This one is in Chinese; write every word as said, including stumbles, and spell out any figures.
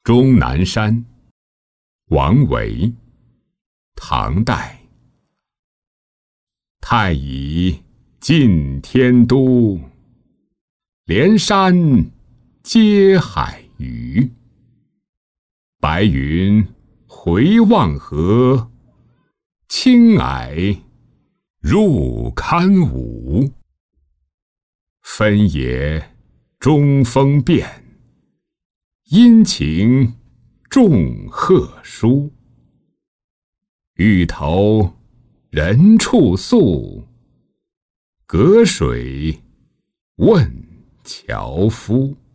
终南山，王维，唐代。太乙近天都，连山接海鱼。白云回望河，青霭入堪芜。分野中风变，阴晴众鹤殊。欲投人处宿，隔水问樵夫。